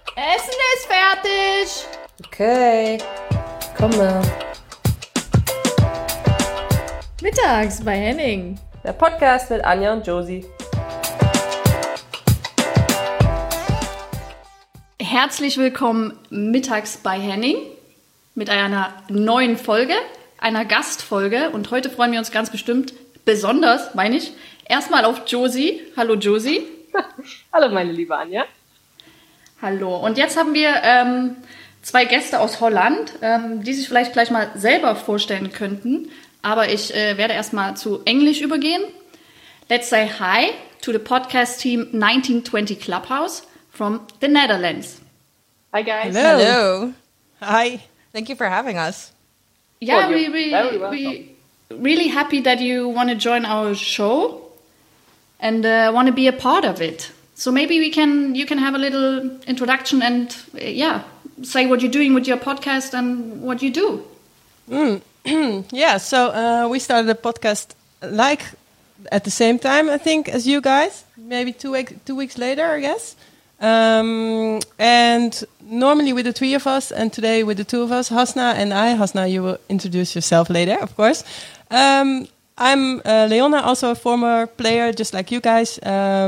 Essen ist fertig. Okay, komme. Mittags bei Henning. Der Podcast mit Anja und Josie. Herzlich willkommen mittags bei Henning mit einer neuen Folge, einer Gastfolge. Und heute freuen wir uns ganz bestimmt, besonders, meine ich, erstmal auf Josie. Hallo Josie. Hallo meine liebe Anja. Hallo. Und jetzt haben wir zwei Gäste aus Holland, die sich vielleicht gleich mal selber vorstellen könnten. Aber ich werde erstmal zu Englisch übergehen. Let's say hi to the podcast team 1920 Clubhouse from the Netherlands. Hi guys. Hello. Hi. Thank you for having us. Yeah, Well, you're very welcome. we really happy that you want to join our show and want to be a part of it. So maybe you can have a little introduction and say what you're doing with your podcast and what you do. Yeah, so we started a podcast like at the same time, I think, as you guys. Maybe 2 weeks later, I guess. And normally with the three of us, and today with the two of us, Hasna and I. Hasna, you will introduce yourself later, of course. I'm Leona, also a former player, just like you guys.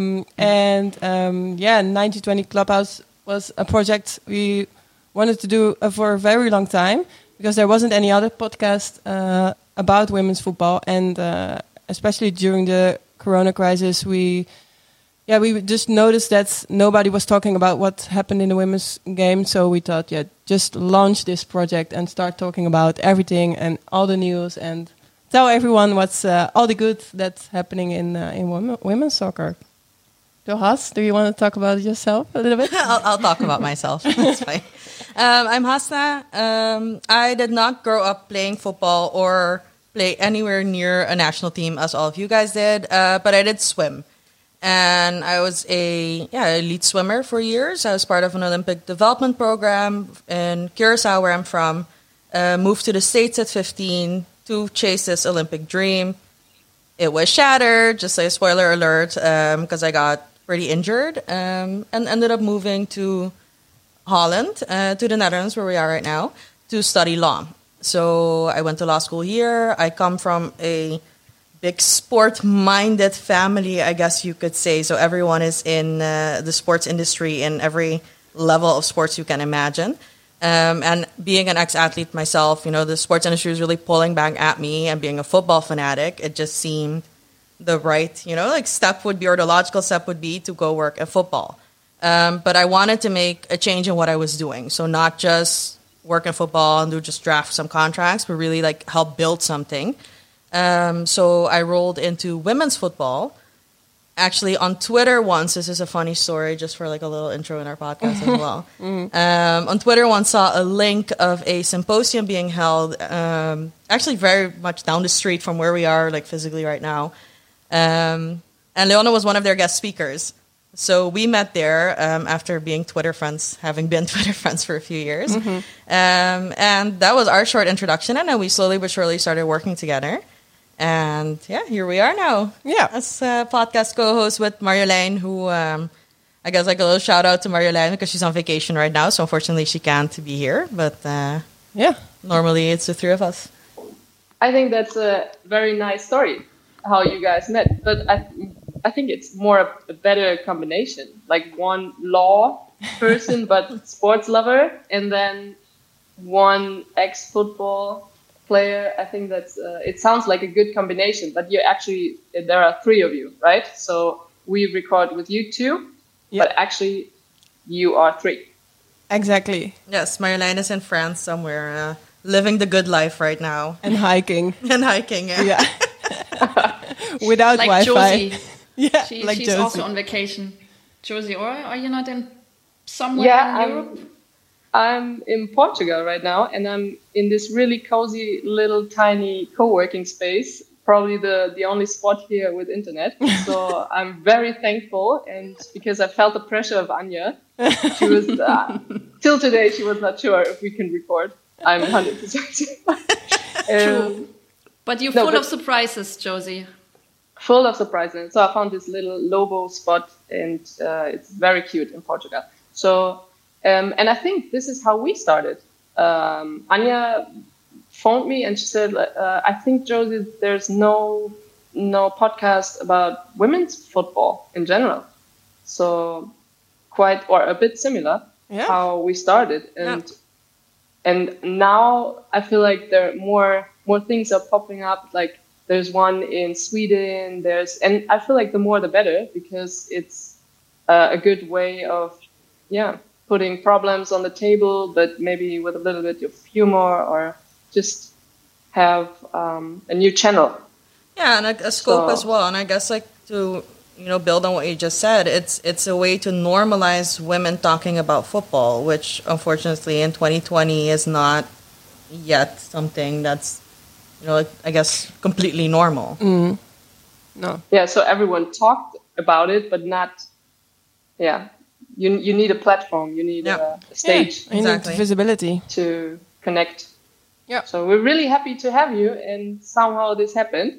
1920 Clubhouse was a project we wanted to do for a very long time, because there wasn't any other podcast about women's football. And especially during the Corona crisis, we just noticed that nobody was talking about what happened in the women's game. So we thought, just launch this project and start talking about everything and all the news and tell everyone what's all the good that's happening in women's soccer. So Has, do you want to talk about yourself a little bit? I'll talk about myself. That's fine. I'm Hasna. I did not grow up playing football or play anywhere near a national team as all of you guys did, but I did swim. And I was a elite swimmer for years. I was part of an Olympic development program in Curacao, where I'm from. Moved to the States at 15 to chase this Olympic dream. It was shattered, just a spoiler alert, because I got pretty injured, and ended up moving to Holland, to the Netherlands, where we are right now, to study law. So I went to law school here. I come from a big sport-minded family, I guess you could say. So everyone is in the sports industry in every level of sports you can imagine. And being an ex-athlete myself, the sports industry was really pulling back at me. And being a football fanatic, it just seemed the right, step would be, or the logical step would be to go work at football. But I wanted to make a change in what I was doing. So not just work in football and just draft some contracts, but really help build something. So I rolled into women's football. Actually, on Twitter once, this is a funny story, just for a little intro in our podcast as well. On Twitter once saw a link of a symposium being held, actually very much down the street from where we are, physically right now. And Leona was one of their guest speakers. So we met there after being Twitter friends, having been Twitter friends for a few years. And that was our short introduction. And then we slowly but surely started working together. And here we are now. Yeah. As a podcast co-host with Marjolein, who I guess a little shout out to Marjolein because she's on vacation right now. So unfortunately she can't be here. But normally it's the three of us. I think that's a very nice story, how you guys met. But I think it's more a better combination. One law person, but sports lover, and then one ex-football player. I think that's it sounds like a good combination, but there are three of you, right? So we record with you two, but actually you are three. Exactly. Yes, Marjolein is in France somewhere, living the good life right now. And hiking. Yeah. Without Wi-Fi. Josie. She's Josie. Also on vacation. Josie, or are you not in somewhere in Europe? I'm in Portugal right now, and I'm in this really cozy little tiny co-working space, probably the only spot here with internet. So I'm very thankful, and because I felt the pressure of Anja, she was, till today, she was not sure if we can record. I'm 100% True. But you're full of surprises, Josie. Full of surprises. So I found this little Lobo spot, and it's very cute in Portugal. So And I think this is how we started. Anya phoned me and she said, I think, Josie, there's no podcast about women's football in general. So quite, or a bit similar, how we started. And now I feel like there are more things are popping up. Like there's one in Sweden, and I feel like the more the better, because it's a good way of, putting problems on the table, but maybe with a little bit of humor, or just have a new channel. Yeah, and a scope as well. And I guess like to build on what you just said, it's a way to normalize women talking about football, which unfortunately in 2020 is not yet something that's I guess completely normal. No. Yeah, so everyone talked about it, but not. Yeah, you need a platform. You need a stage. You need visibility to connect. Yeah. So we're really happy to have you, and somehow this happened.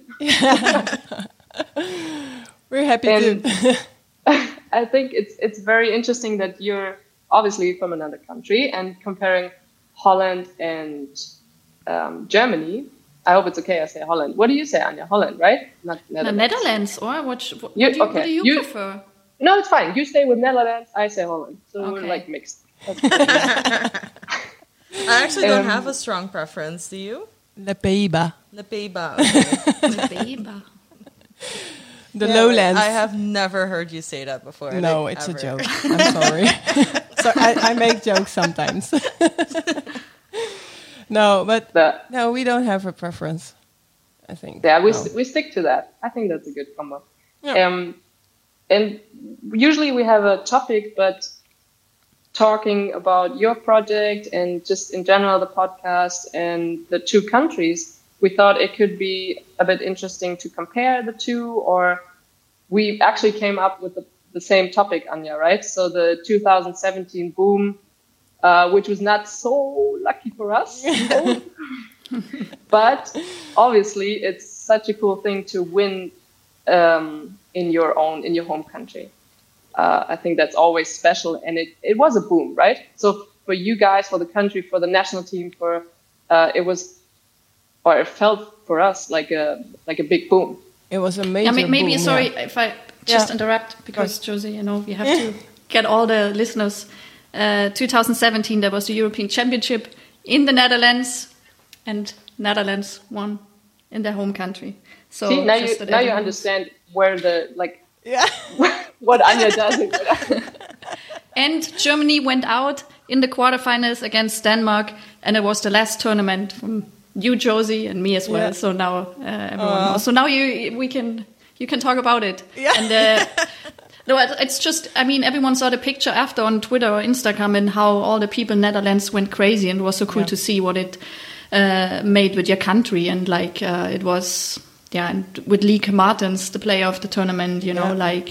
We're happy too. I think it's very interesting that you're obviously from another country, and comparing Holland and Germany. I hope it's okay I say Holland. What do you say, Anya? Holland, right? Not Netherlands. Netherlands, or what do you prefer? No, it's fine. You stay with Netherlands, I say Holland. So we're like mixed. I actually don't have a strong preference. Do you? Le Pays-Bas. Le Pays-Bas. Okay. Le Pays-Bas. The lowlands. I have never heard you say that before. No, it's ever. A joke. I'm sorry. So I make jokes sometimes. No, but no, we don't have a preference, I think. Yeah, we stick to that. I think that's a good combo. Yeah. And usually we have a topic, but talking about your project and just in general the podcast and the two countries, we thought it could be a bit interesting to compare the two, or we actually came up with the same topic, Anya, right? So the 2017 boom, which was not so lucky for us, but obviously it's such a cool thing to win in your home country. I think that's always special, and it was a boom, right? So for you guys, for the country, for the national team, it felt for us like a big boom. It was a major boom. Sorry if I just interrupt, because Josie, we have to get all the listeners. 2017, there was the European Championship in the Netherlands, and Netherlands won in their home country. So see, now you understand where what Anya does. And Germany went out in the quarterfinals against Denmark, and it was the last tournament from you, Josie, and me as well. Yeah. So now everyone knows. So now you can talk about it. Yeah. And no, it's just, everyone saw the picture after on Twitter or Instagram, and how all the people in Netherlands went crazy, and it was so cool to see what it made with your country. And it was, and with Lieke Martens, the player of the tournament, it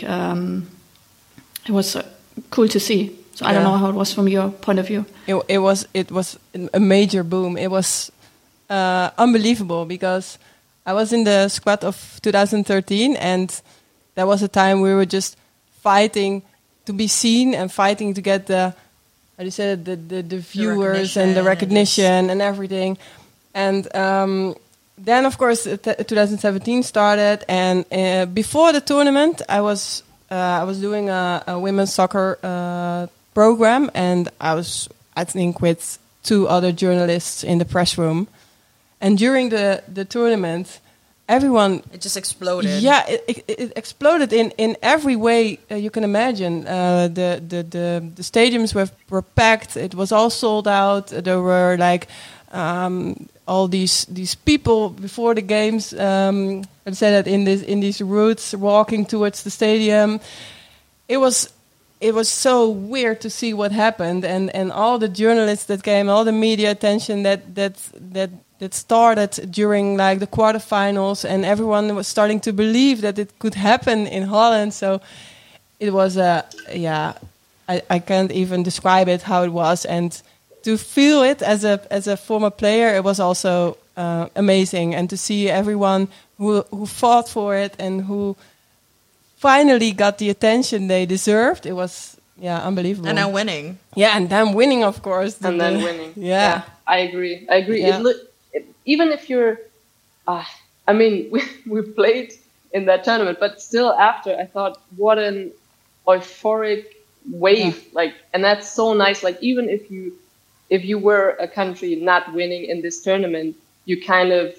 was cool to see. So I don't know how it was from your point of view. It was a major boom. It was unbelievable, because I was in the squad of 2013, and that was a time we were just fighting to be seen and fighting to get the viewers and the recognition and everything. And then, of course, 2017 started, and before the tournament, I was doing a women's soccer program, and I think with 2 other journalists in the press room. And during the tournament, everyone... It just exploded. Yeah, it exploded in every way you can imagine. The stadiums were packed. It was all sold out. There were all these people before the games. Let's say that in these routes walking towards the stadium. It was so weird to see what happened, and all the journalists that came, all the media attention that started during the quarterfinals, and everyone was starting to believe that it could happen in Holland. So it was I can't even describe it how it was, and to feel it as a former player, it was also amazing, and to see everyone who fought for it and who finally got the attention they deserved. It was unbelievable. And then winning. Yeah, and then winning, of course. And then winning. Yeah. I agree. Yeah. Even if you're, I mean, we played in that tournament, but still after, I thought, what an euphoric wave. Like, and that's so nice. Like, even if you were a country not winning in this tournament, you kind of,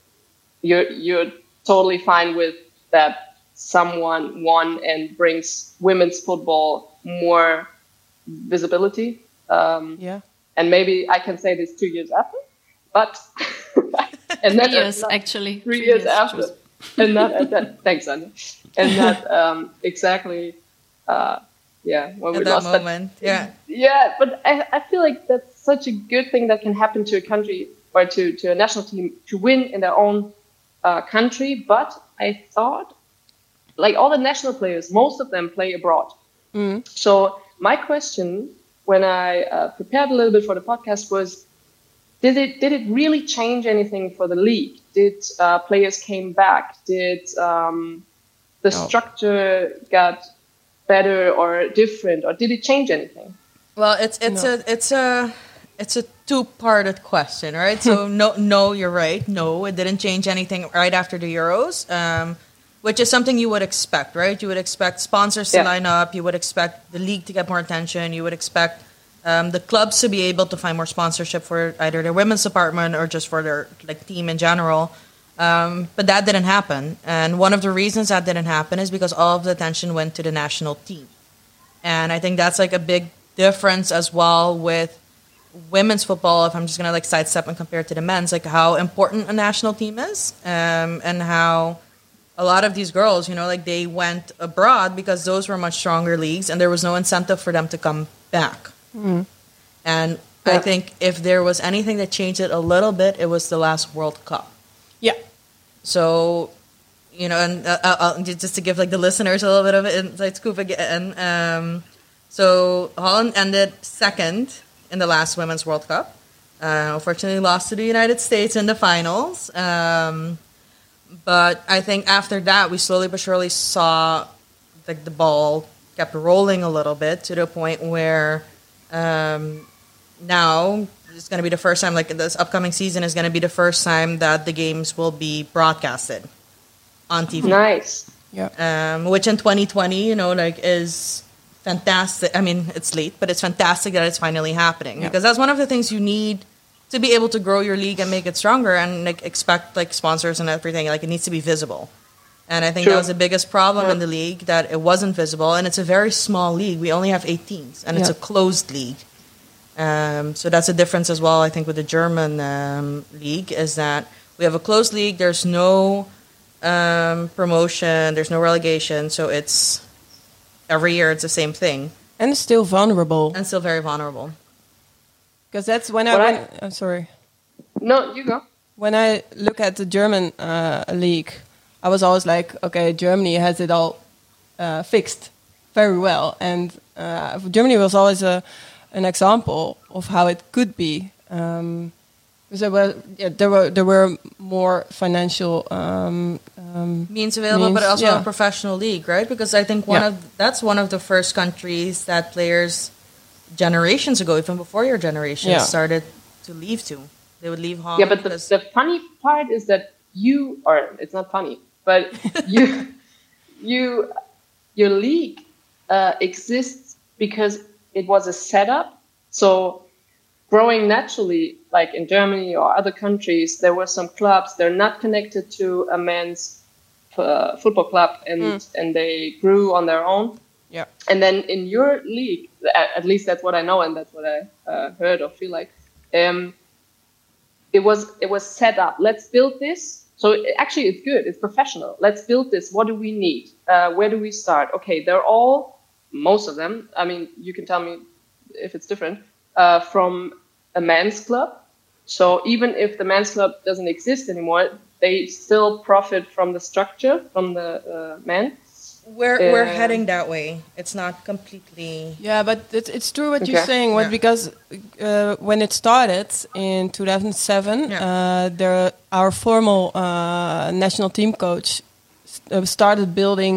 you're totally fine with that someone won and brings women's football more visibility. And maybe I can say this 2 years after, but and 3 years actually. 3 years after, and not at that. Thanks, Anya. And not exactly. When we At that lost moment. that. Yeah, but I feel like that's such a good thing that can happen to a country or to a national team to win in their own country. But I thought, like all the national players, most of them play abroad. So my question, when I prepared a little bit for the podcast, was, did it really change anything for the league? Did players came back? Did the structure got better or different, or did it change anything? Well, it's a two-parted question, right? So no, you're right. No, it didn't change anything right after the Euros, which is something you would expect, right? You would expect sponsors to line up. You would expect the league to get more attention. You would expect the clubs to be able to find more sponsorship for either their women's department or just for their team in general. But that didn't happen. And one of the reasons that didn't happen is because all of the attention went to the national team. And I think that's a big difference as well with women's football, if I'm just going to sidestep and compare it to the men's, how important a national team is, and how a lot of these girls, they went abroad because those were much stronger leagues and there was no incentive for them to come back. And I think if there was anything that changed it a little bit, it was the last World Cup. Yeah. So, and just to give the listeners a little bit of an inside scoop again. So Holland ended second in the last Women's World Cup. Unfortunately lost to the United States in the finals. But I think after that, we slowly but surely saw the ball kept rolling a little bit to the point where now it's going to be the first time, this upcoming season is going to be the first time that the games will be broadcasted on TV. Nice. Yeah. Which in 2020, is fantastic. I mean, it's late, but it's fantastic that it's finally happening because that's one of the things you need to be able to grow your league and make it stronger and expect sponsors and everything. It needs to be visible. And I think that was the biggest problem in the league, that it wasn't visible. And it's a very small league. We only have 8 teams, and it's a closed league. So that's a difference as well, I think, with the German league, is that we have a closed league. There's no promotion. There's no relegation. So it's every year it's the same thing. And it's still vulnerable. And still very vulnerable. Because that's when I'm sorry. No, you go. When I look at the German league, I was always like, okay, Germany has it all fixed very well. And Germany was always an example of how it could be. Because there were more financial means available, but also a professional league, right? Because I think that's one of the first countries that players generations ago, even before your generation, started to leave to. They would leave Holland. Yeah, but the funny part is that it's not funny, but your league exists because it was a setup. So growing naturally, like in Germany or other countries, there were some clubs. They're not connected to a men's football club, and they grew on their own. Yeah. And then in your league, at least that's what I know, and that's what I heard or feel like. It was set up. Let's build this. So actually, it's good. It's professional. Let's build this. What do we need? Where do we start? Okay, most of them. I mean, you can tell me if it's different. From a men's club. So even if the men's club doesn't exist anymore, they still profit from the structure from the men. We're heading that way. It's not completely. Yeah, but it's true what you're saying. Because when it started in 2007, our formal national team coach started building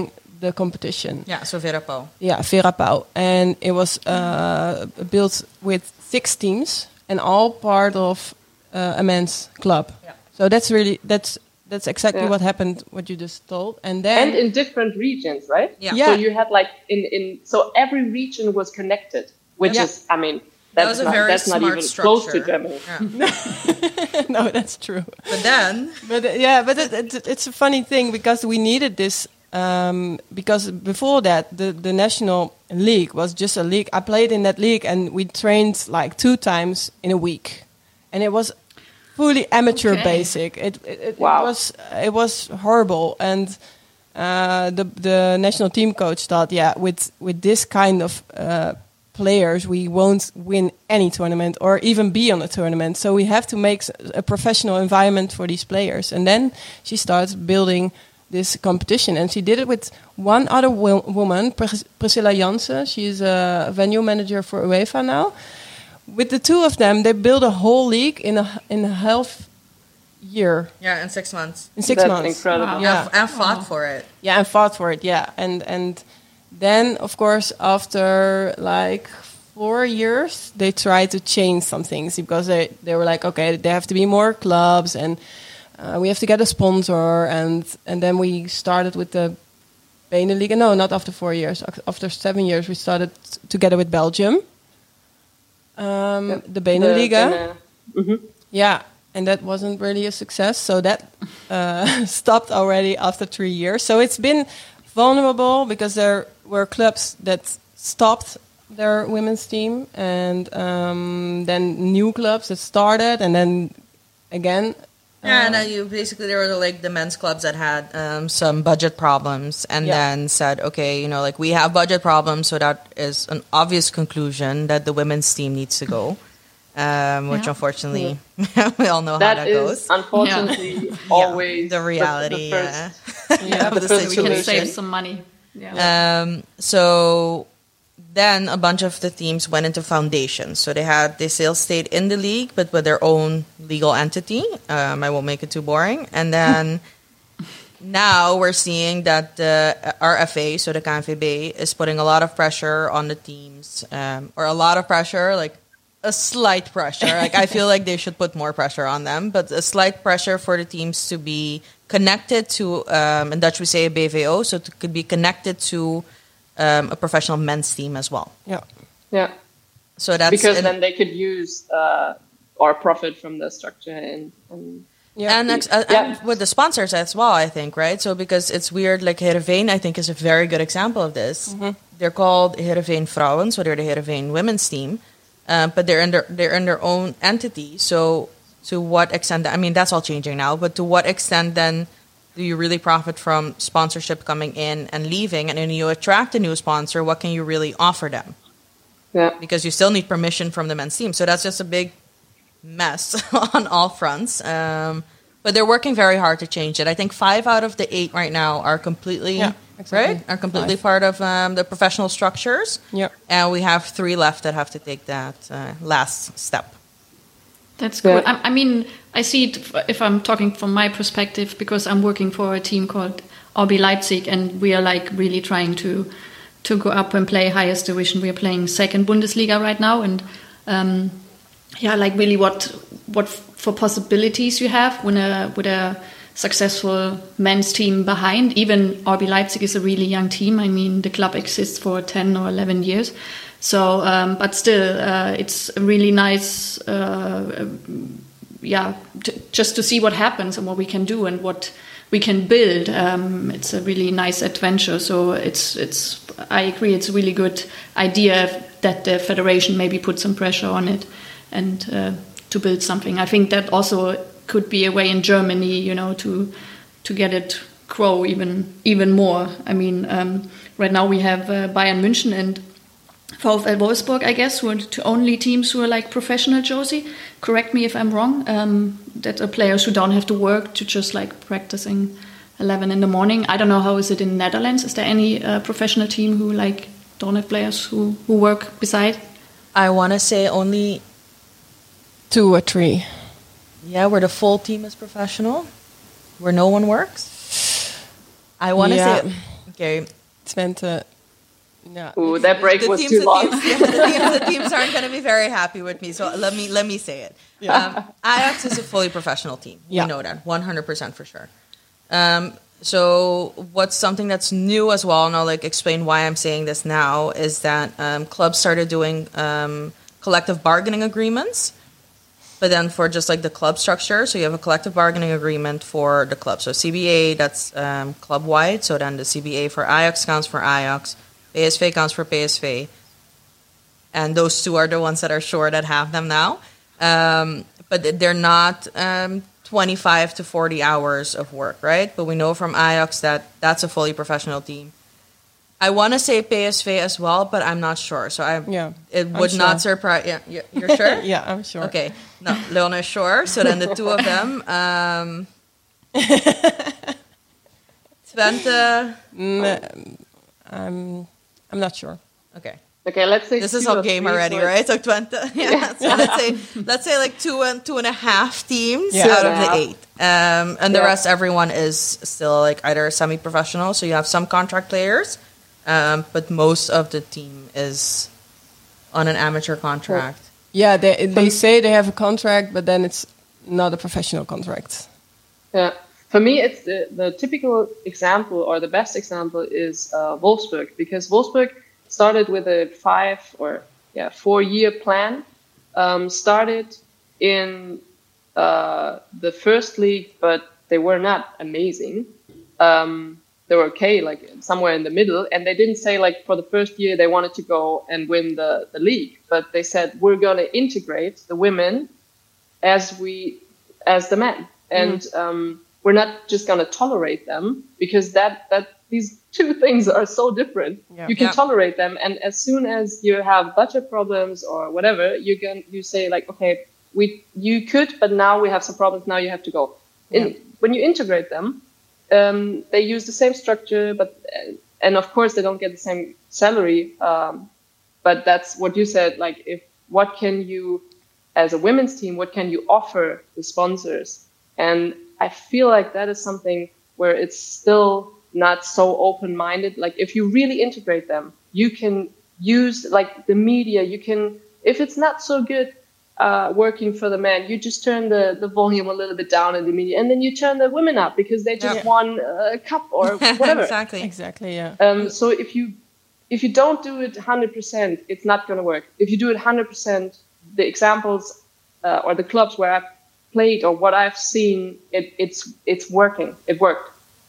the competition. Yeah, so Verapau. Yeah, Verapau. And it was built with 6 teams and all part of a men's club. Yeah. So that's exactly Yeah. what happened, what you just told. And then And in different regions, right? Yeah. Yeah. So you had like so every region was connected, which Yeah. is, I mean, That was a very that's not smart even close to structure. Germany. Yeah. no, that's true. But then, But it's a funny thing because we needed this because before that the national league was just a league. I played in that league and we trained like 2 times in a week, and it was fully amateur Okay. basic. Wow. It was horrible, and the national team coach thought, with this kind of players, we won't win any tournament or even be on a tournament. So we have to make a professional environment for these players. And then she starts building this competition, and she did it with one other woman, Priscilla Jansen. She's a venue manager for UEFA now. With the 2 of them, they built a whole league in a half year, yeah, in 6 months. in 6 That's months. incredible. Wow. Yeah. And fought for it. Yeah, and fought for it. Yeah, and then of course after like 4 years, they tried to change some things because they were like, okay, there have to be more clubs and we have to get a sponsor, and then we started with the Beneliga. No, not after 4 years. After 7 years, we started together with Belgium. The Beneliga. Yeah, and that wasn't really a success. So that stopped already after 3 years. So it's been vulnerable because there were clubs that stopped their women's team, and then new clubs that started, and then again. Yeah, and then there were like the men's clubs that had some budget problems, and then said, okay, like we have budget problems, so that is an obvious conclusion that the women's team needs to go, which unfortunately we all know how that is goes. unfortunately always The reality, the first, of the first We can situation. save some money. Yeah. So then a bunch of the teams went into foundations. So they still stayed in the league, but with their own legal entity. I won't make it too boring. And then now we're seeing that the RFA, so the KNVB, is putting a lot of pressure on the teams, or a lot of pressure, like a slight pressure. Like I feel like they should put more pressure on them, but a slight pressure for the teams to be connected to, in Dutch we say a BVO, so it could be connected to a professional men's team as well. Yeah. So that's Because then they could use or profit from the structure and and with the sponsors as well, I think, right? So because it's weird, like Heerenveen, I think is a very good example of this. Mm-hmm. They're called Heerenveen Vrouwen, so they're the Heerenveen women's team, but they're in their own entity. So to what extent? I mean, that's all changing now. But to what extent then do you really profit from sponsorship coming in and leaving? And then you attract a new sponsor, what can you really offer them? Yeah. Because you still need permission from the men's team. So that's just a big mess on all fronts. But they're working very hard to change it. I think 5 out of the 8 right now are completely, right? Are completely 5. part of the professional structures. Yeah. And we have 3 left that have to take that last step. That's good. Yeah. I mean, I see it if I'm talking from my perspective because I'm working for a team called RB Leipzig, and we are like really trying to go up and play highest division. We are playing second Bundesliga right now, and like really what for possibilities you have with a successful men's team behind. Even RB Leipzig is a really young team. I mean, the club exists for 10 or 11 years. So, but still, it's really nice, just to see what happens and what we can do and what we can build. It's a really nice adventure. So I agree, it's a really good idea that the federation maybe put some pressure on it and to build something. I think that also could be a way in Germany, to get it grow even more. I mean, right now we have Bayern München and VfL Wolfsburg, I guess, who are the only teams who are like professional, Josie. Correct me if I'm wrong. That are players who don't have to work, to just like practicing 11 in the morning. I don't know how is it in Netherlands. Is there any professional team who like don't have players who work beside? I want to say only 2 or 3. Yeah, where the full team is professional, where no one works. I want to say, okay, Twente. Yeah. Ooh, that break was too long. The teams aren't going to be very happy with me, so let me say it. Ajax is a fully professional team. Yeah. We know that 100% for sure. So what's something that's new as well, and I'll explain why I'm saying this now, is that clubs started doing collective bargaining agreements, but then for just the club structure. So you have a collective bargaining agreement for the club. So CBA, that's club-wide. So then the CBA for Ajax counts for Ajax. PSV counts for PSV. And those two are the ones that are sure that have them now. But they're not 25 to 40 hours of work, right? But we know from Ajax that that's a fully professional team. I want to say PSV as well, but I'm not sure. So it would not surprise. Yeah, you're sure? Yeah, I'm sure. Okay, no, Leona is sure. So then the two of them, Twente. I'm not sure. Okay. Okay, let's say this is all game already, right? So Twente. Yeah. So let's say 2.5 teams out of the 8, and the rest, everyone is still either semi-professional. So you have some contract players, but most of the team is on an amateur contract. Yeah, they say they have a contract, but then it's not a professional contract. Yeah. For me, it's the typical example, or the best example, is Wolfsburg, because Wolfsburg started with a 4-year plan. Started in the first league, but they were not amazing. They were okay, somewhere in the middle, and they didn't say for the first year they wanted to go and win the league, but they said we're going to integrate the women as the men, and we're not just going to tolerate them, because that these two things are so different. Yeah. You can tolerate them, and as soon as you have budget problems or whatever, you say okay, you could, but now we have some problems. Now you have to go. Yeah. When you integrate them, they use the same structure, and of course they don't get the same salary. But that's what you said. What can you, as a women's team, what can you offer the sponsors? And I feel that is something where it's still not so open-minded. If you really integrate them, you can use the media. You can, if it's not so good working for the men, you just turn the volume a little bit down in the media, and then you turn the women up because they just won a cup or whatever. Exactly. Yeah. So if you don't do it 100%, it's not going to work. If you do it 100%, the examples or the clubs where I've played or what I've seen, it's working. It worked.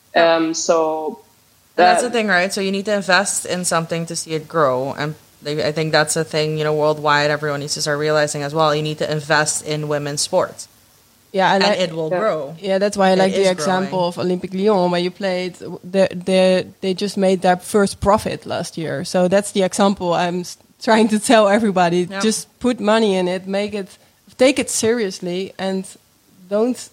So that's the thing, right? So you need to invest in something to see it grow, and I think that's a thing, worldwide. Everyone needs to start realizing as well. You need to invest in women's sports. Yeah, and it will grow. Yeah, that's why I like the example of Olympique Lyon, where you played. They just made their first profit last year. So that's the example I'm trying to tell everybody. Yep. Just put money in it, take it seriously, and don't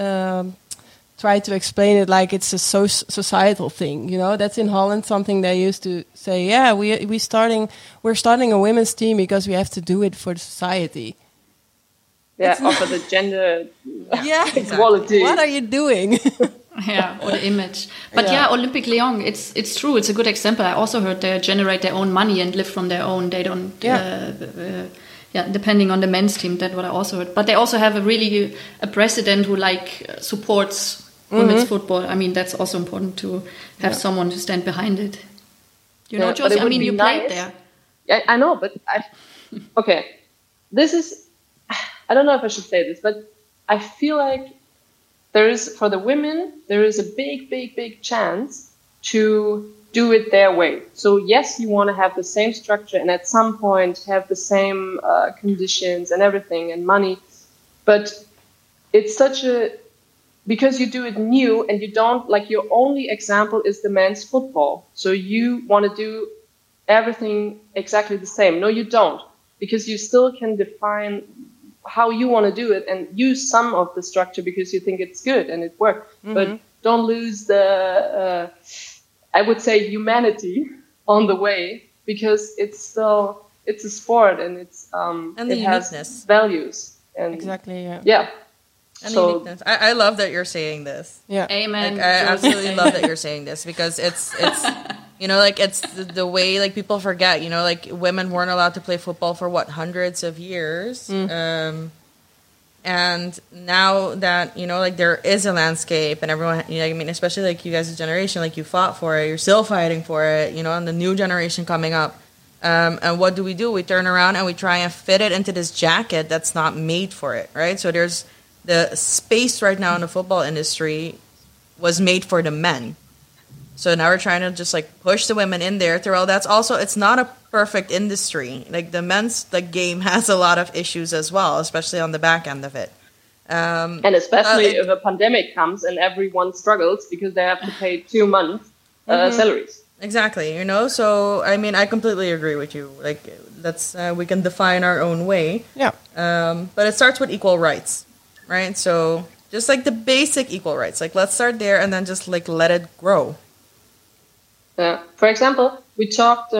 try to explain it like it's a societal thing. That's in Holland something they used to say. Yeah, we're starting a women's team because we have to do it for the society. Yeah, offer the gender equality. Exactly. What are you doing? Or the image. But Olympique Lyon, it's true. It's a good example. I also heard they generate their own money and live from their own. They don't. Depending on the men's team, that's what I also heard. But they also have a president who supports women's football. I mean, that's also important to have someone to stand behind it. Josie, I mean, you played there. Yeah, I know, but okay. This is, I don't know if I should say this, but I feel for the women, there is a big chance to do it their way. So yes, you want to have the same structure and at some point have the same conditions and everything and money, but it's because you do it new and you don't, your only example is the men's football. So you want to do everything exactly the same. No, you don't, because you still can define how you want to do it and use some of the structure because you think it's good and it worked. Mm-hmm. But don't lose the, I would say, humanity on the way, because it's a sport and it has values. And exactly, yeah. Yeah. And uniqueness. I love that you're saying this. Yeah. Amen. I absolutely love that you're saying this, because it's You know, like it's the way like people forget. You know, like women weren't allowed to play football for hundreds of years. And now that, you know, like there is a landscape and everyone, you know, I mean, especially like you guys' generation, like you fought for it, you're still fighting for it, you know, and the new generation coming up. And what do? We turn around and we try and fit it into this jacket that's not made for it, right? So there's the space right now in the football industry was made for the men. So now we're trying to just like push the women in there through all that's also, it's not a perfect industry. Like the men's like game has a lot of issues as well, especially on the back end of it. And especially if a pandemic comes and everyone struggles because they have to pay 2 months salaries. Exactly, you know. So I mean, I completely agree with you. Like that's we can define our own way. Yeah. But it starts with equal rights, right? So just like the basic equal rights, like let's start there and then just like let it grow. For example, we talked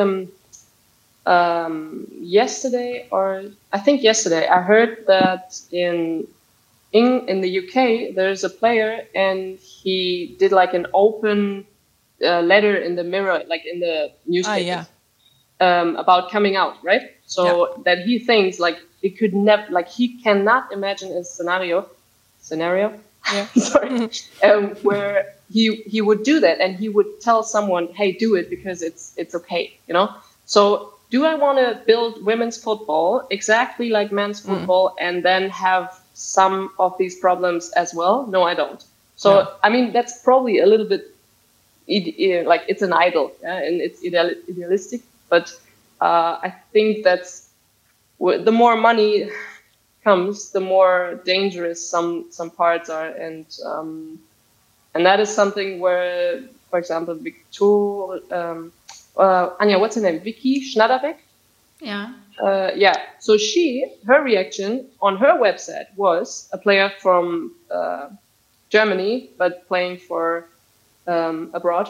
yesterday, or I think yesterday, I heard that in the UK there's a player and he did like an open letter in the Mirror, like in the newspaper, about coming out, right? So that he thinks like it could never, like he cannot imagine a scenario, sorry, where he would do that and he would tell someone, hey, do it because it's okay, you know? So do I want to build women's football exactly like men's football and then have some of these problems as well? No, I don't. So, I mean, that's probably a little bit like it's an idol and it's idealistic, but I think that's the more money comes, the more dangerous some parts are, and that is something where, for example, Anja, what's her name? Vicky Schnatterbeck? Yeah. So her reaction on her website was a player from Germany, but playing for abroad.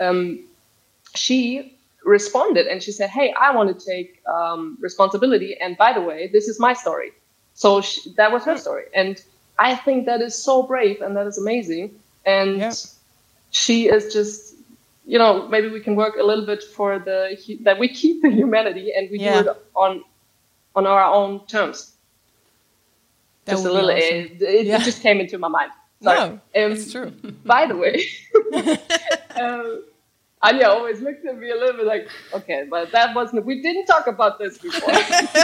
She responded and she said, hey, I want to take responsibility. And by the way, this is my story. So that was her story. And I think that is so brave and that is amazing. And she is just, you know, maybe we can work a little bit for that we keep the humanity and we do it on our own terms. That just a little, awesome. it just came into my mind. Sorry. No, it's true. By the way, Anja always looked at me a little bit like, okay, but we didn't talk about this before.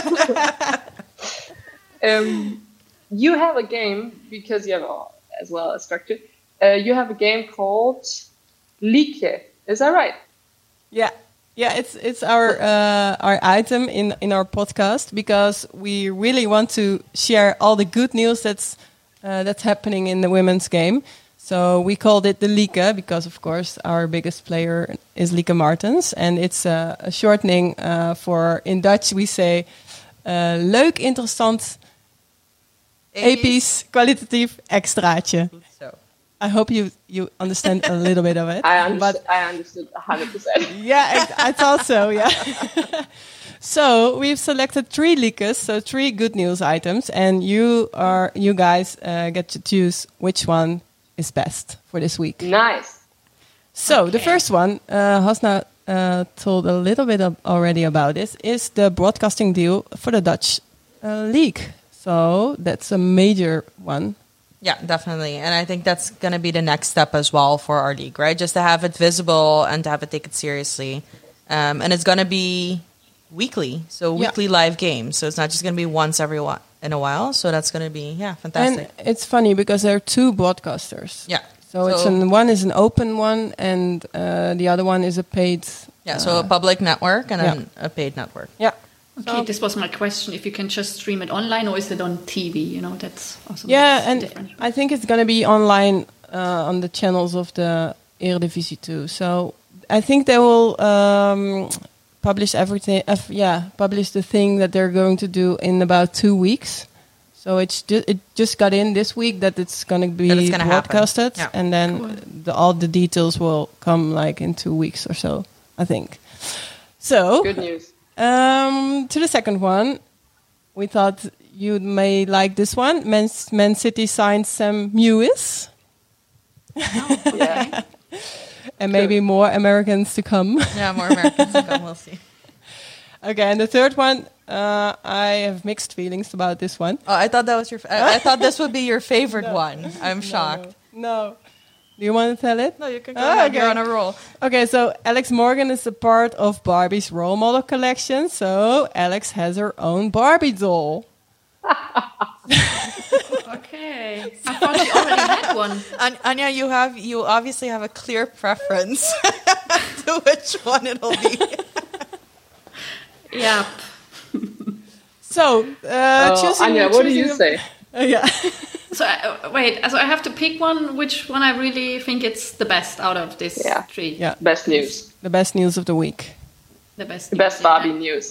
You have a game, because you have as well a structure, you have a game called Lieke. Is that right? Yeah, it's our item in our podcast because we really want to share all the good news that's happening in the women's game. So we called it the Lieke because, of course, our biggest player is Lieke Martens, and it's a shortening for, in Dutch we say, leuk, interessant, episch, kwalitatief extraatje. So. I hope you understand a little bit of it. I understood 100%. Yeah, I thought so, yeah. So we've selected 3 Liekes, so 3 good news items, and you guys get to choose which one is best for this week. Nice. So the first one, Hasna told a little bit already about this, is the broadcasting deal for the Dutch league. So that's a major one. Yeah, definitely. And I think that's going to be the next step as well for our league, right? Just to have it visible and to have it taken seriously. And it's going to be weekly, so weekly live games. So it's not just going to be once in a while. So that's going to be, fantastic. And it's funny because there are 2 broadcasters. Yeah. So one is an open one and the other one is a paid... Yeah, so a public network and then a paid network. Yeah. Okay, this was my question. If you can just stream it online or is it on TV? You know, that's also different. I think it's going to be online on the channels of the Eredivisie too. So I think they will publish everything. Publish the thing that they're going to do in about 2 weeks. So it just got in this week that it's going to be broadcasted, and then all the details will come like in 2 weeks or so, I think. So good news. To the second one, we thought you may like this one. Man City signed Sam Mewis. and maybe more Americans to come. Yeah, more Americans to come. We'll see. Okay, and the third one, I have mixed feelings about this one. Oh, I thought that was your. I thought this would be your favorite one. I'm shocked. No. Do you want to tell it? No, you can go ahead. Okay. You're on a roll. Okay, so Alex Morgan is a part of Barbie's role model collection. So Alex has her own Barbie doll. Okay. I thought you already had one. Anya, you obviously have a clear preference to which one it'll be. Yeah. So, choosing... Anya, what do you say? Yeah. So wait. So I have to pick one. Which one I really think it's the best out of this three? Yeah. Best news. The best news of the week. The best. The best Barbie news.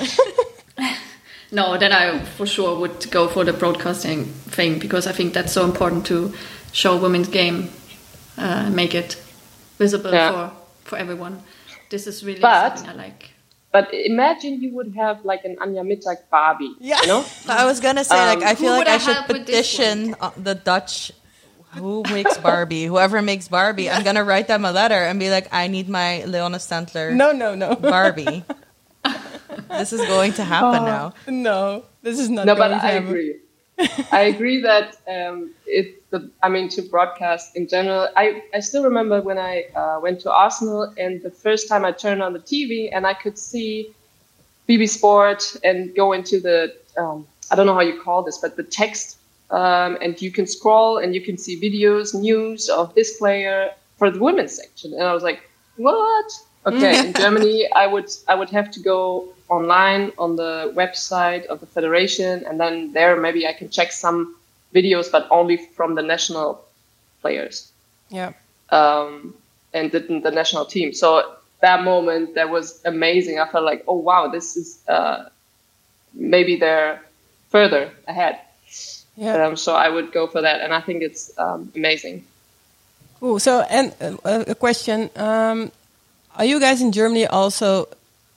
No, then I for sure would go for the broadcasting thing because I think that's so important to show women's game, make it visible for everyone. This is really something I like. But imagine you would have like an Anja Mittag Barbie. Yeah. You know? I was gonna say, I feel like I should help with this petition the Dutch. Who makes Barbie? Whoever makes Barbie, I'm gonna write them a letter and be like, I need my Leona Stentler No. Barbie. This is going to happen now. No, this is not No, going but to I happen. agree. I agree that to broadcast in general. I still remember when I went to Arsenal and the first time I turned on the TV and I could see BB Sport and go into the I don't know how you call this, but the text and you can scroll and you can see videos, news of this player for the women's section, and I was like, what? Okay, in Germany, I would have to go online on the website of the federation, and then there maybe I can check some videos, but only from the national players. Yeah. And the national team. So that moment, that was amazing. I felt like, oh wow, this is maybe they're further ahead. Yeah. So I would go for that, and I think it's amazing. Cool. So, and a question: are you guys in Germany also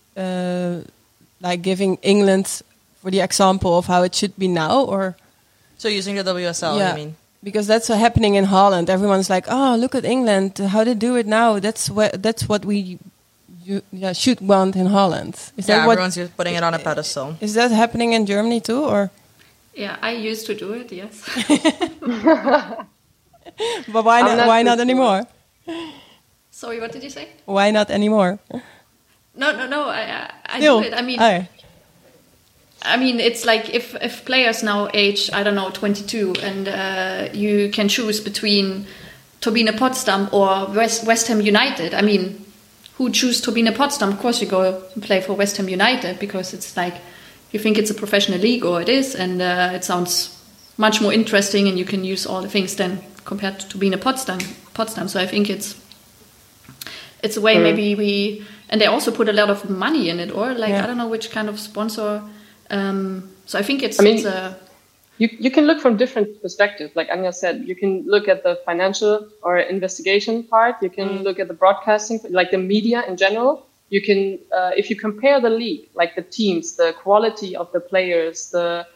like giving England for the example of how it should be now, or? So using the WSL, Yeah. you mean? Because that's happening in Holland. Everyone's like, "Oh, look at England! How they do it now. That's what we should want in Holland." Is that what? Everyone's just putting it on a pedestal. Is that happening in Germany too, or? Yeah, I used to do it. Yes. But why not? not Why so not sure. anymore? Sorry, what did you say? Why not anymore? No. I Still, do it. I mean, oh. I mean, it's like if players now age, I don't know, 22, and you can choose between Turbine Potsdam or West Ham United. I mean, who choose Turbine Potsdam? Of course, you go and play for West Ham United because it's like you think it's a professional league, or it is, and it sounds much more interesting, and you can use all the things then compared to Turbine Potsdam. So I think it's a way maybe and they also put a lot of money in it, or like I don't know which kind of sponsor. So I think it's a You can look from different perspectives. Like Anja said, you can look at the financial or investigation part. You can look at the broadcasting, like the media in general. You can, if you compare the league, like the teams, the quality of the players,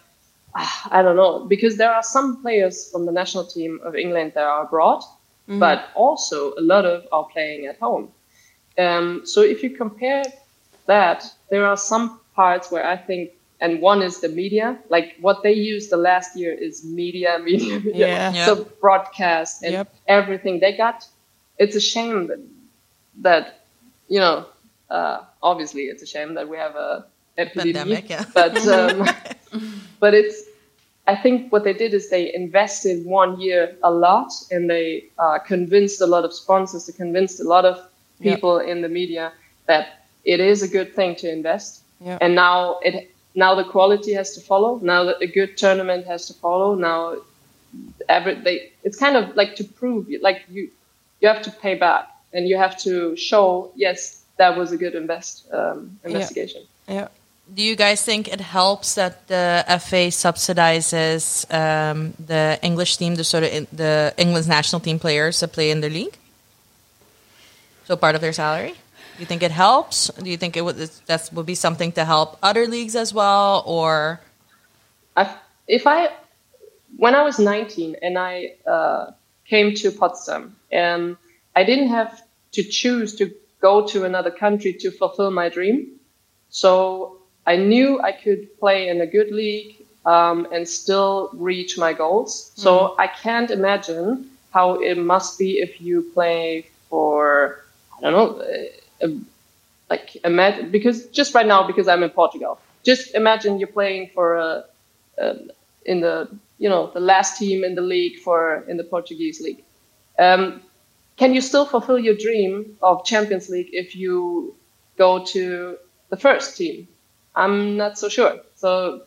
I don't know, because there are some players from the national team of England that are abroad, but also a lot of are playing at home. So if you compare that, there are some parts where I think, and one is the media, like what they used the last year is media. Yeah. So broadcast and everything they got. It's a shame that you know, obviously it's a shame that we have a epidemic, but it's, I think what they did is they invested 1 year a lot, and they convinced a lot of sponsors, they convinced a lot of people in the media that it is a good thing to invest. Yeah. And now the quality has to follow. Now that a good tournament has to follow. Now it's kind of like to prove, like you have to pay back, and you have to show, yes, that was a good investigation. Yeah. Do you guys think it helps that the FA subsidizes the English team, the England's national team players that play in their league? So part of their salary? Do you think it helps? Do you think that would be something to help other leagues as well, or? When I was 19 and I came to Potsdam, I didn't have to choose to go to another country to fulfill my dream. So I knew I could play in a good league and still reach my goals. So I can't imagine how it must be if you play for, I don't know, imagine, because just right now, because I'm in Portugal, just imagine you're playing for in the, the last team in the league in the Portuguese league. Can you still fulfill your dream of Champions League if you go to the first team? I'm not so sure. So,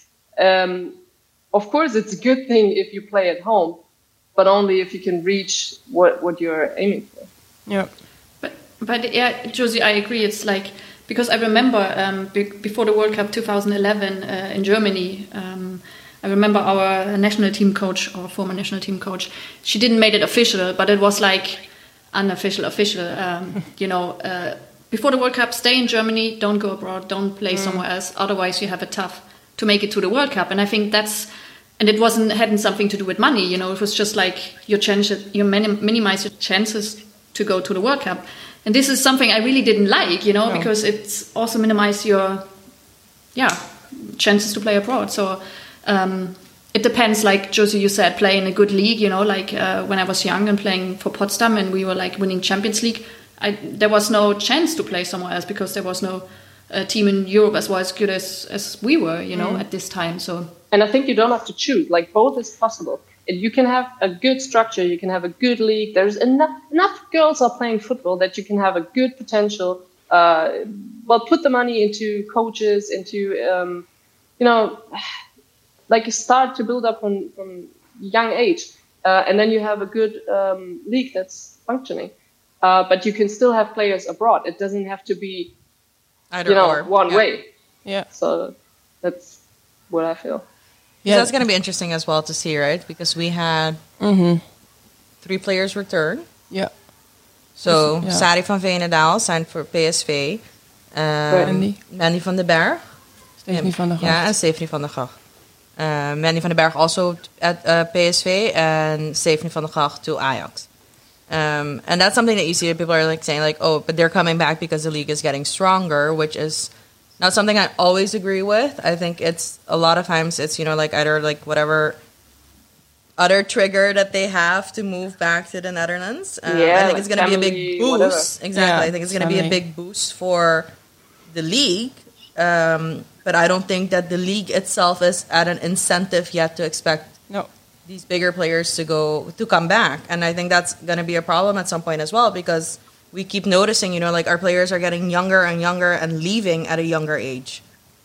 of course, it's a good thing if you play at home, but only if you can reach what you're aiming for. Yeah. But yeah, Josie, I agree. It's like, because I remember before the World Cup 2011 in Germany, I remember our national team coach, or former national team coach, she didn't make it official, but it was like unofficial, official. Before the World Cup, stay in Germany, don't go abroad, don't play somewhere else. Otherwise, you have it tough to make it to the World Cup. And I think and it hadn't something to do with money. It was just like you minimize your chances to go to the World Cup. And this is something I really didn't like, because it's also minimize your, chances to play abroad. So it depends, like Josie, you said, play in a good league, when I was young and playing for Potsdam and we were like winning Champions League, there was no chance to play somewhere else because there was no team in Europe as well as good as we were, at this time. So, and I think you don't have to choose, like both is possible. You can have a good structure, you can have a good league. There's enough girls are playing football that you can have a good potential. Put the money into coaches, into, like start to build up from young age. And then you have a good league that's functioning. But you can still have players abroad. It doesn't have to be, one way. Yeah. So that's what I feel. Yeah, that's going to be interesting as well to see, right? Because we had 3 players return. Yeah. So Sari van Veenendaal signed for PSV. Mandy van den Berg. Stephanie van der Gracht. Yeah, and Stephanie van der Gracht. Mandy van den Berg also at PSV and Stephanie van der Gracht to Ajax. And that's something that you see people are like saying like, oh, but they're coming back because the league is getting stronger, which is not something I always agree with. I think it's a lot of times it's, either like whatever other trigger that they have to move back to the Netherlands. I think it's going to be a big boost. Whatever. Exactly. Yeah, I think it's going to be a big boost for the league. But I don't think that the league itself is at an incentive yet to expect these bigger players to come back. And I think that's going to be a problem at some point as well, because we keep noticing, our players are getting younger and younger and leaving at a younger age.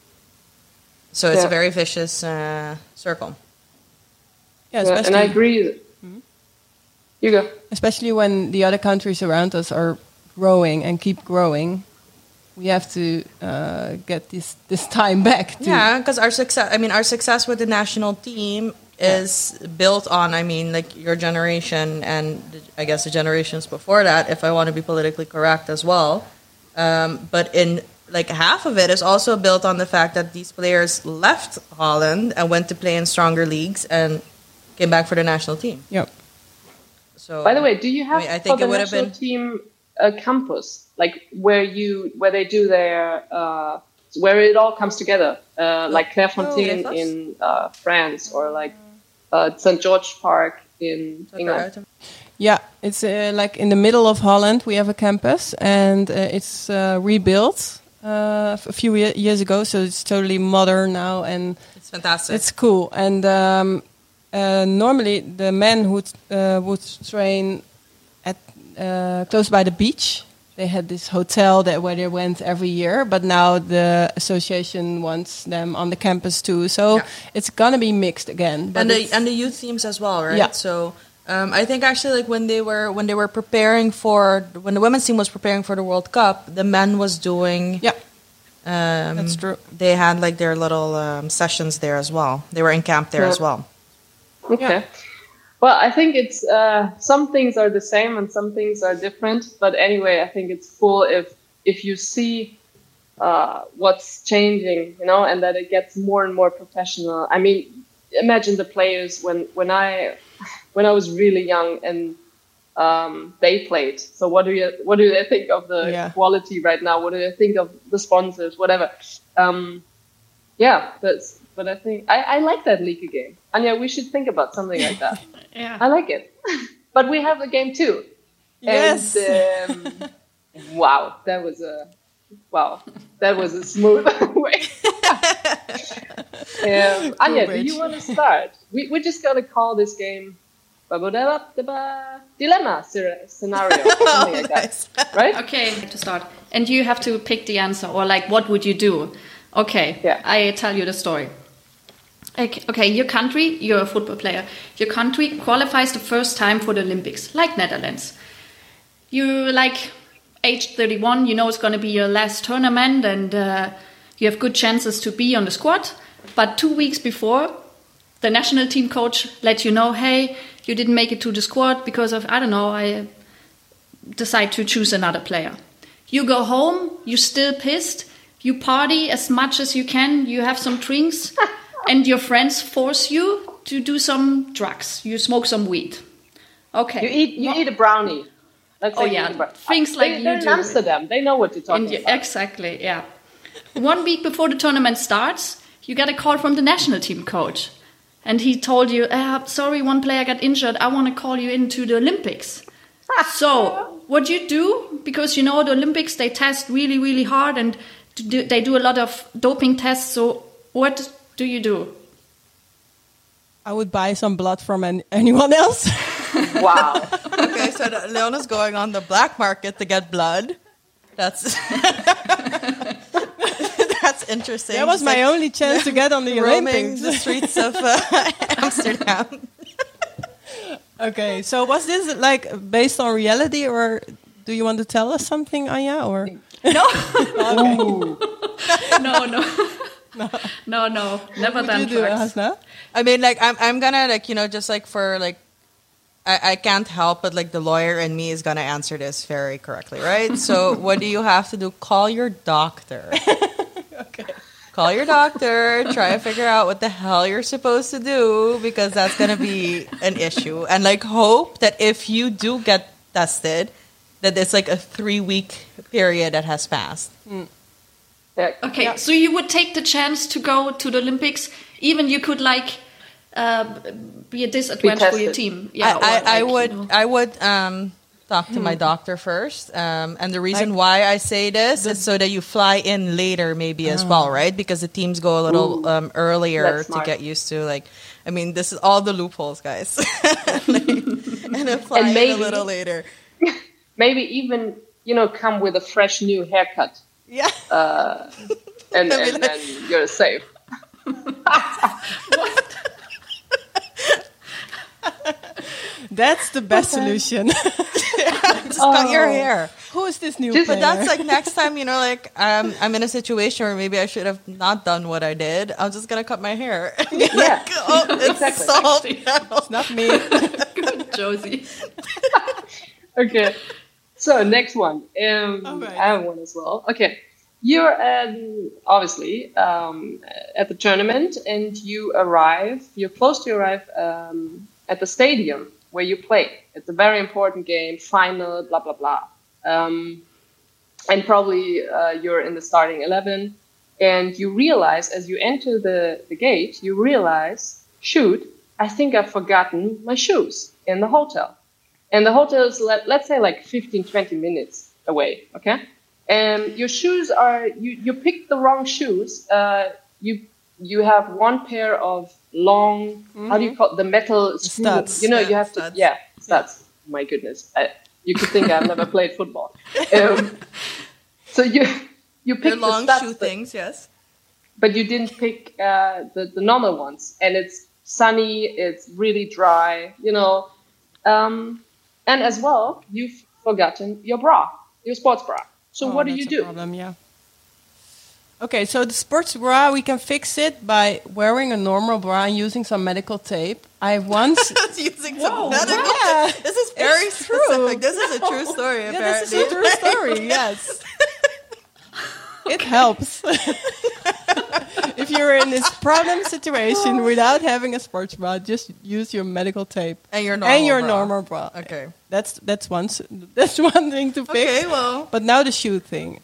So it's a very vicious circle. Yeah, and I agree. You go. Especially when the other countries around us are growing and keep growing, we have to get this time back. Yeah, because our success with the national team is built on, your generation and I guess the generations before that, if I want to be politically correct as well. But in half of it is also built on the fact that these players left Holland and went to play in stronger leagues and came back for the national team. Yep. So, by the way, do you have I think for the national team a campus where they do their where it all comes together, like Clairefontaine in France, or St. George Park in England? Yeah, it's in the middle of Holland. We have a campus, and it's rebuilt a few years ago, so it's totally modern now, and it's fantastic. It's cool, and normally the men would train at close by the beach. They had this hotel where they went every year, but now the association wants them on the campus too. So it's gonna be mixed again. But and the youth teams as well, right? Yeah. So I think actually when the women's team was preparing for the World Cup, the men was doing that's true. They had their little sessions there as well. They were in camp there as well. Okay. Yeah. Well, I think it's some things are the same and some things are different. But anyway, I think it's cool if you see what's changing, and that it gets more and more professional. I mean, imagine the players when I was really young, and they played. So what do they think of the quality right now? What do they think of the sponsors? Whatever. But I think I like that league game. Anja, we should think about something like that. Yeah. I like it. But we have a game too. Yes. And, wow, that was a smooth way. Anja, do you want to start? We're just gonna call this game dilemma scenario, something like that, right? Okay, to start, and you have to pick the answer, or like, what would you do? Okay, yeah. I tell you the story. Okay, your country, you're a football player. Your country qualifies the first time for the Olympics, like Netherlands. You like age 31, you know it's going to be your last tournament, and you have good chances to be on the squad. But 2 weeks before, the national team coach let you know, hey, you didn't make it to the squad because of, I don't know, I decide to choose another player. You go home, you're still pissed, you party as much as you can, you have some drinks, and your friends force you to do some drugs. You smoke some weed. Okay. You eat a brownie. Let's say things like they're you in do. Amsterdam. They know what you're talking about. Exactly, yeah. 1 week before the tournament starts, you get a call from the national team coach. And he told you, sorry, one player got injured. I want to call you into the Olympics. So what you do, because you know the Olympics, they test really, really hard, and they do a lot of doping tests. So what do you do? I would buy some blood from anyone else. Wow. Okay, so Leona's going on the black market to get blood. That's that's interesting. That was my only chance to get on the roaming Olympics. the streets of Amsterdam. Okay, so was this like based on reality, or do you want to tell us something, Anja? Or No. Okay. No. Never What done do you do, drugs. Hasna? I mean, like, I'm gonna, like, you know, just like for like, I can't help but like the lawyer in me is gonna answer this very correctly, right? So what do you have to do? Call your doctor. Okay. Call your doctor, try to figure out what the hell you're supposed to do, because that's going to be an issue. And like hope that if you do get tested, that it's like a 3-week period that has passed. Yeah. Okay, so you would take the chance to go to the Olympics, even you could like be a disadvantage for your team. Yeah, I would talk to my doctor first. And the reason why I say this is so that you fly in later maybe as well, right? Because the teams go a little earlier to get used to, like, I mean, this is all the loopholes, guys. and then fly in a little later. Maybe even, come with a fresh new haircut. Yeah. And you're safe. What? That's the best solution. Just cut your hair. Who is this new But player? that's like next time, I'm in a situation where maybe I should have not done what I did. I'm just going to cut my hair. Yeah. It's Exactly. solved. It's not me. Good, Josie. Okay. So next one. right. I have one as well. Okay. You're obviously at the tournament, and you're close to arrive at the stadium where you play. It's a very important game, final, blah, blah, blah. And probably you're in the starting 11, and you realize as you enter the gate, you realize, shoot, I think I've forgotten my shoes in the hotel. And the hotel is, let's say, like 15, 20 minutes away, okay? And your shoes are, you picked the wrong shoes. You have one pair of long, how do you call it? The metal screw. Studs. You have studs. to, studs. My goodness. You could think I've never played football. So you picked Your long the studs, shoe things, yes. but you didn't pick the normal ones. And it's sunny, it's really dry, and as well, you've forgotten your bra, your sports bra. So what do you That's a do? problem, yeah. Okay, so the sports bra, we can fix it by wearing a normal bra and using some medical tape. I once... Using some medical tape. This is very specific. This is a true story, apparently. This is a true story, yes. It helps. If you're in this problem situation without having a sports bra, just use your medical tape And your normal bra. normal bra. Okay. That's one thing to fix. Okay, well. But now the shoe thing.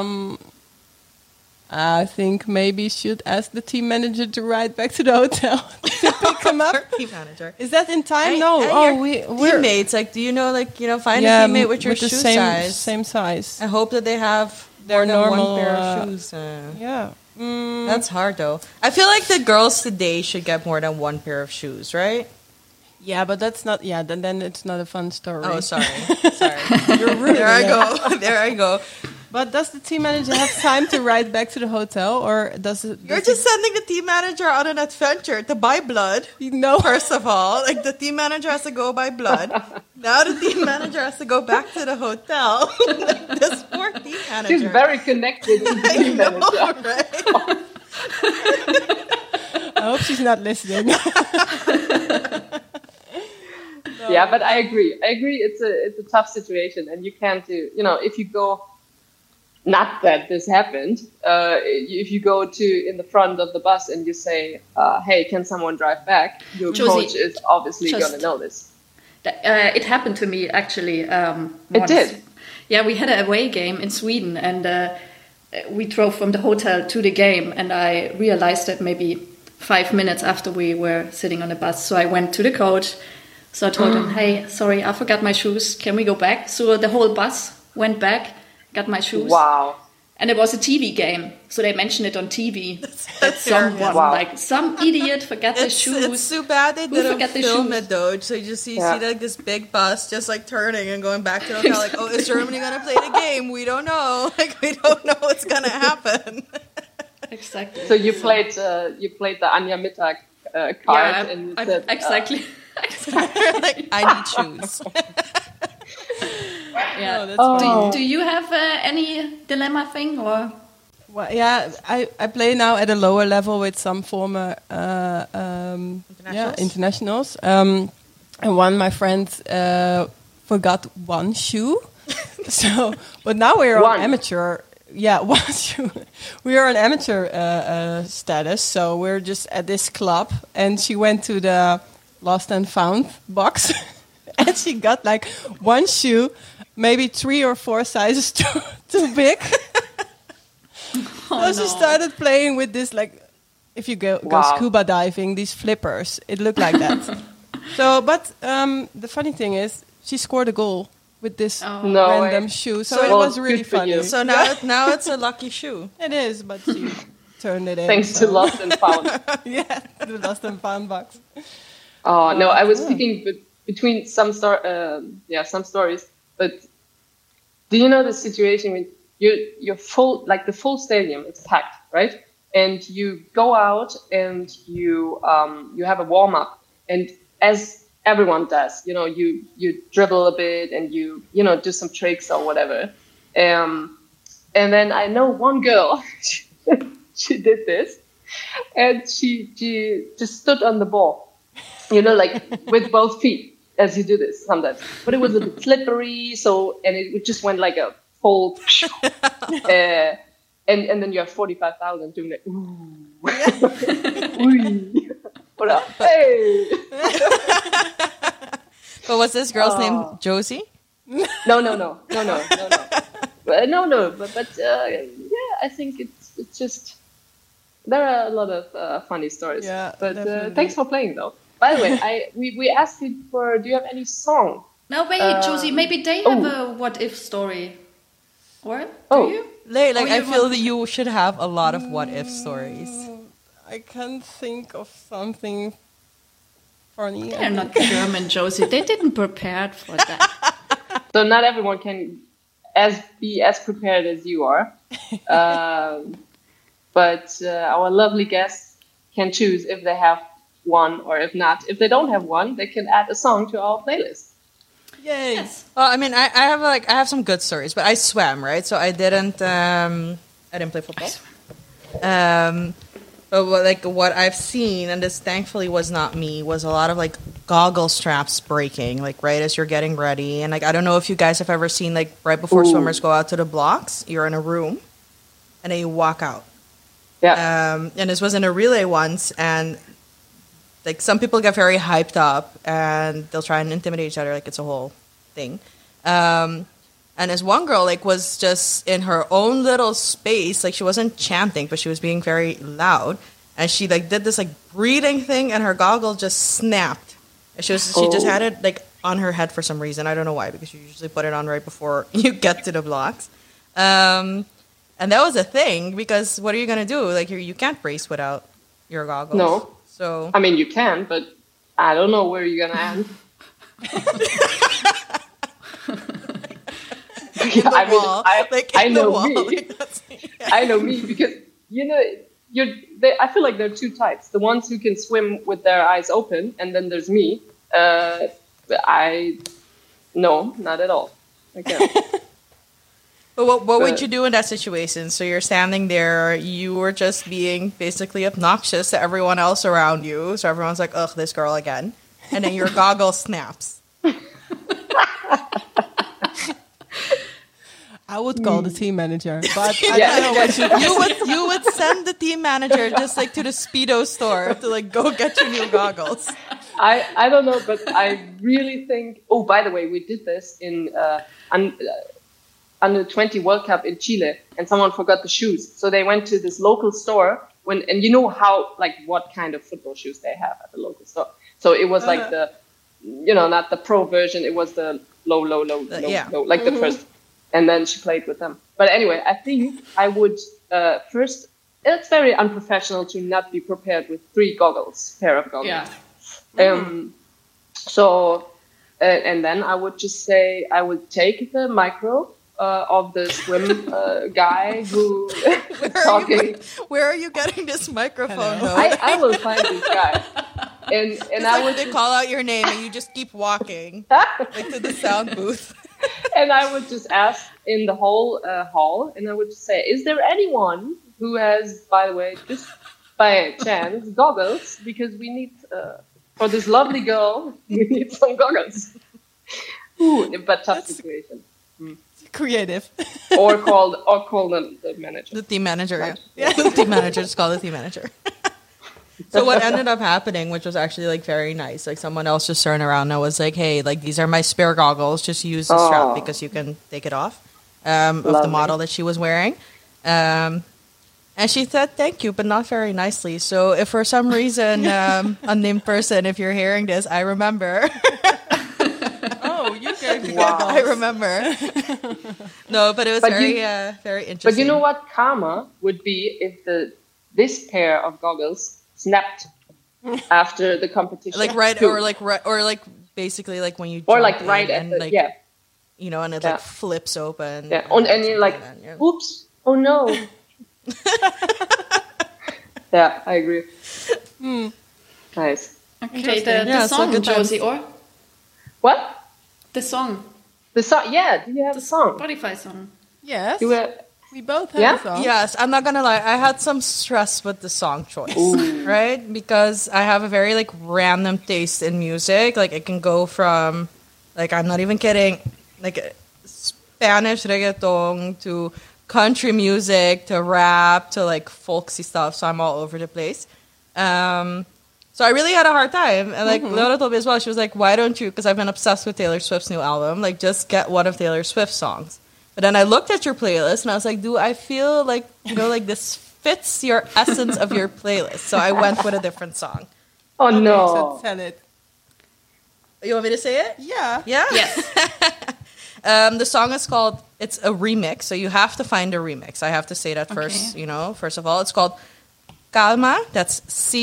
I think maybe should ask the team manager to ride back to the hotel to pick him up. Team manager. Is that in time? And- No. and We're teammates. Like, do you know, like, find a teammate with your the shoe same size. size. I hope that they have Their more than normal, one pair of shoes. Yeah. That's hard, though. I feel like the girls today should get more than one pair of shoes, right? Yeah, but that's not. Yeah, then it's not a fun story. Oh, sorry. Sorry. You're rude. There I go. There I go. But does the team manager have time to ride back to the hotel, or does it? You're just sending the team manager on an adventure to buy blood. No. First of all, like the team manager has to go buy blood. Now the team manager has to go back to the hotel. This poor team manager. She's very connected to the team manager. Right? I hope she's not listening. Yeah, but I agree. It's a tough situation, and you can't do. If you go. Not that this happened. If you go in the front of the bus and you say, "Hey, can someone drive back?" Your Josie, coach is obviously just- going to know this. It happened to me actually. It Once. did? Yeah, we had an away game in Sweden, and we drove from the hotel to the game, and I realized that maybe 5 minutes after we were sitting on the bus. So I went to the coach. So I told him, "Hey, sorry, I forgot my shoes. Can we go back?" So the whole bus went back, got my shoes. Wow. And it was a TV game, so they mentioned it on TV that terrible. someone, Wow. like some idiot, forgot their It's shoes. too bad they Who didn't forget the film shoes? it though. So you just see Yeah. like this big bus just like turning and going back to the hotel. Like, oh, is Germany gonna play the game? We don't know. Like, we don't know what's gonna happen. Exactly. So you played the Anja Mittag card, and you said, exactly. Like, I need shoes. Yeah. Oh, that's funny. Do you have any dilemma thing or? Well, yeah, I play now at a lower level with some former internationals. And my friend forgot one shoe. But now we're on One. amateur. Yeah, one shoe. We are on amateur status, so we're just at this club. And she went to the lost and found box, and she got like one shoe, maybe 3 or 4 sizes too big. So she started playing with this, like, if you go Wow. scuba diving, these flippers. It looked like that. But the funny thing is, she scored a goal with this No random way. shoe. So So it well, was really good for funny. you. So now it's a lucky shoe. It is, but she turned it in. Thanks to Lost and Found. Yeah, the lost and found box. Oh no, I was speaking between some stories. But do you know the situation when you're full, like the full stadium is packed, right? And you go out and you have a warm up, and as everyone does, you dribble a bit and you do some tricks or whatever. And then I know one girl, she did this, and she just stood on the ball. Like with both feet, as you do this sometimes. But it was a bit slippery, and it just went like a full, and then you have 45,000 doing that. Ooh, Ooh. What up? Hey. But was this girl's name Josie? No. But yeah, I think it's just there are a lot of funny stories. Yeah, but definitely. thanks for playing though. By the way, we asked you for. Do you have any song? No, wait, Josie, maybe they have a what if story. Or do Oh. you? Like, Oh, I you feel want- that you should have a lot of what if stories. I can't think of something funny. They're not German, Josie. They didn't prepare for that. So not everyone can be as prepared as you are. But our lovely guests can choose if they have one or if not. If they don't have one, they can add a song to our playlist. Yay! Yes. Well, I mean, I have some good stories, but I swam, right? So I didn't play football. But what I've seen, and this thankfully was not me, was a lot of like goggle straps breaking, like right as you're getting ready. And like I don't know if you guys have ever seen like right before swimmers go out to the blocks, you're in a room, and then you walk out. Yeah. And this was in a relay once, and like some people get very hyped up and they'll try and intimidate each other, like it's a whole thing. And this one girl like was just in her own little space, like she wasn't chanting, but she was being very loud, and she like did this like breathing thing, and her goggle just snapped. And she just had it like on her head for some reason. I don't know why, because you usually put it on right before you get to the blocks. And that was a thing, because what are you gonna do? Like you can't race without your goggles. No. So I mean, you can, but I don't know where you're gonna end. I know me. I know me, because I feel like there are two types: the ones who can swim with their eyes open, and then there's me. No, not at all. I can't. But what would you do in that situation? So you're standing there, you were just being basically obnoxious to everyone else around you. So everyone's like, ugh, this girl again. And then your goggle snaps. I would call the team manager, but you would send the team manager just like to the Speedo store to like go get your new goggles. I don't know, but I really think. Oh, by the way, we did this in under 20 World Cup in Chile, and someone forgot the shoes. So they went to this local store and you know how, like, what kind of football shoes they have at the local store. So it was like the, not the pro version. It was the low, like the first. And then she played with them. But anyway, I think I would first, it's very unprofessional to not be prepared with 3 pair of goggles. Yeah. So, and then I would just say, I would take the micro of the swim guy who is talking. Where are you getting this microphone? I will find this guy. And I would they call out your name and you just keep walking like to the sound booth. And I would just ask in the whole hall, and I would just say, is there anyone who has, by the way, just by chance, goggles? Because we need, for this lovely girl, we need some goggles. Ooh, but tough situation. creative. or call the manager. The team manager, yeah. The team manager, just call the team manager. So what ended up happening, which was actually like very nice, like someone else just turned around and was like, hey, like these are my spare goggles, just use the strap because you can take it off of the model that she was wearing. And she said thank you, but not very nicely. So if for some reason, unnamed person, if you're hearing this, I remember. Oh, you gave me Wow. I remember. No, but it was very interesting. But you know what karma would be if this pair of goggles snapped after the competition, like right too. or like basically like when you or jump like right in at and the like you know, and it like flips open. Yeah, and you're like, oops, oh no. Yeah, I agree. Nice. Okay, the so song, good times. Josie, or What? the song, The song? Yeah, do you have a song? Spotify song. Yes, You were, we both have Yeah? a song. Yes, I'm not gonna lie. I had some stress with the song choice, right? Because I have a very like random taste in music. Like it can go from, like I'm not even kidding, like Spanish reggaeton to country music to rap to like folksy stuff. So I'm all over the place. So I really had a hard time. And like Leona told me as well, she was like, why don't you, because I've been obsessed with Taylor Swift's new album, like just get one of Taylor Swift's songs. But then I looked at your playlist and I was like, do I feel like, you know, like this fits your essence of your playlist? So I went with a different song. oh Okay, no. so tell it. You want me to say it? Yeah. Yeah? Yes. The song is called, it's a remix, so you have to find a remix. I have to say that first, you know, first of all. It's called Calma, that's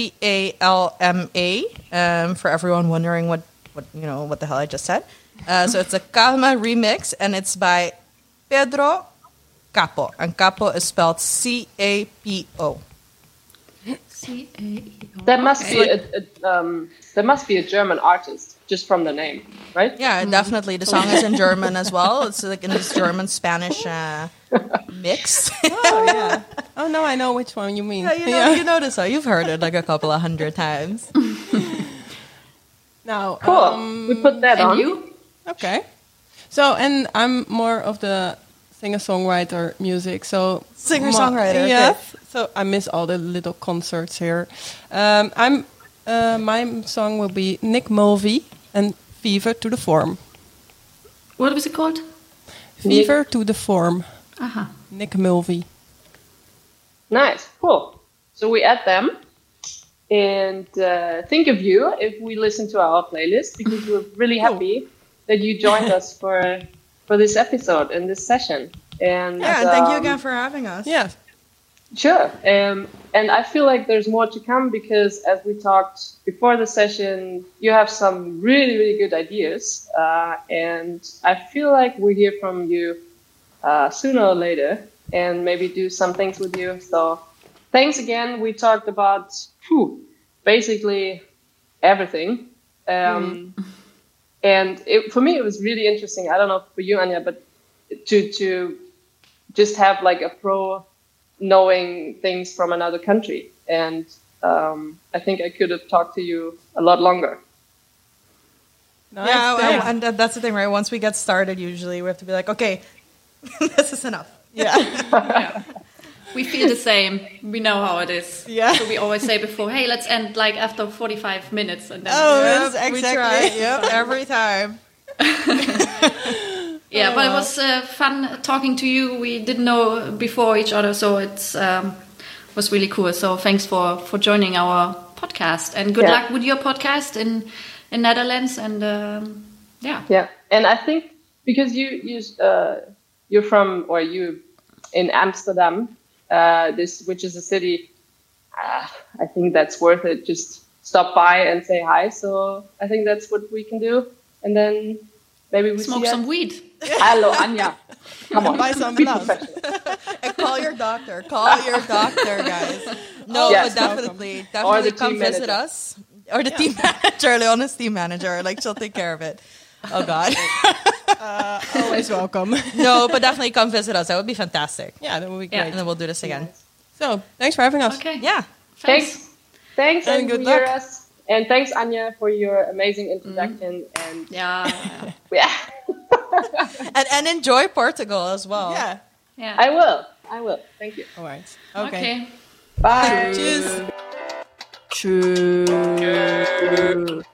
Calma, for everyone wondering what you know, what the hell I just said. So it's a Calma remix, and it's by Pedro Capo, and Capo is spelled Capo. C-A-E-O. That must be a German artist, just from the name, right? Yeah, definitely. The song is in German as well. It's like in this German-Spanish mix. Oh yeah. Oh no, I know which one you mean. Yeah, you know the song. You've heard it like a couple of hundred times. Now, Cool. We put that on. And you? okay. So, and I'm more of the singer-songwriter music. So Singer-songwriter, okay. Yes. So I miss all the little concerts here. My song will be Nick Mulvey and Fever to the Form. What was it called? Fever to the Form. Aha. Nick Mulvey. Nice, cool. So we add them and think of you if we listen to our playlist, because we're really happy that you joined us for this episode and this session. And Yeah, and thank you again for having us. Yeah. Sure. And I feel like there's more to come, because as we talked before the session, you have some really, really good ideas. And I feel like we hear from you sooner or later and maybe do some things with you. So thanks again. We talked about basically everything. And for me, it was really interesting. I don't know for you, Anya, but to just have like a pro knowing things from another country. And I think I could have talked to you a lot longer. Nice. Yeah, and that's the thing, right? Once we get started, usually we have to be like, okay, this is enough. Yeah. Yeah. We feel the same. We know how it is. Yeah. So we always say before, hey, let's end like after 45 minutes. And then Yes, We exactly. try. Yep, every time. Yeah, but it was fun talking to you. We didn't know before each other, so it's was really cool. So thanks for joining our podcast, and good luck with your podcast in Netherlands. And Yeah, and I think because you're from, or you in Amsterdam, which is a city, I think that's worth it. Just stop by and say hi. So I think that's what we can do, and then maybe we smoke see some weed. Hello, Anja. Come on, Buy some be love. professional. And call your doctor. Call your doctor, guys. No, Yes. but definitely Or the come team visit manager. us. Or the team manager, Leona's team manager. Like, she'll take care of it. Oh, God. Always welcome. No, but definitely come visit us. That would be fantastic. Yeah, that would be Yeah. great. And then we'll do this again. So, thanks for having us. Okay. Yeah. Thanks, And and good hear luck. us. And thanks, Anja, for your amazing introduction. And Yeah. yeah, And enjoy Portugal as well. Yeah. Yeah. I will. Thank you. All right. Okay. Bye. Cheers. True.